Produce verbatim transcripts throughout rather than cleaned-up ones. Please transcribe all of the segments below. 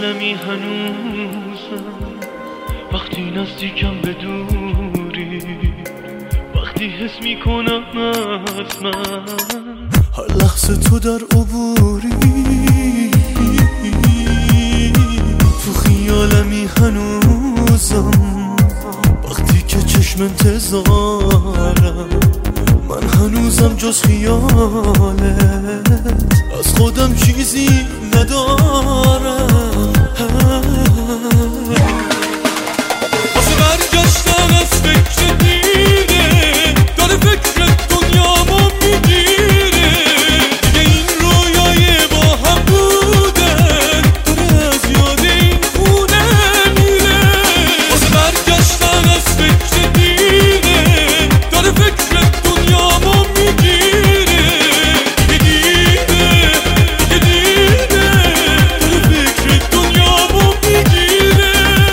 عالمی هنوزم، وقتی نزدیکم به دوری، وقتی حس میکنم از من هر لحظه تو در عبوری، تو خیالمی هنوزم، وقتی که چشم انتظارم، من هنوزم جز خیالت از خودم چیزی ندارم. واسه برگشتن از فکر دیره، داره فکر دنیامو میگیره، دیگه این رویای با هم بودن داره از یاد این خونه میره. واسه برگشتن از فکر دیره، داره فکر دنیامو میگیره، دیگه دیره دیگه دیره داره فکر دنیامو میگیره.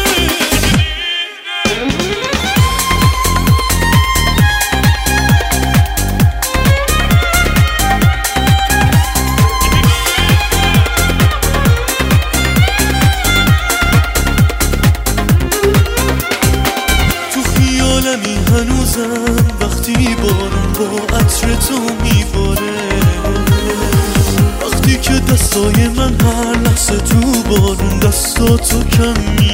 تو خیالمی هنوزم، وقتی بارون با عطر تو میباره، وقتی که دستای من هر لحظه تو بارون دستاتو کم میاره.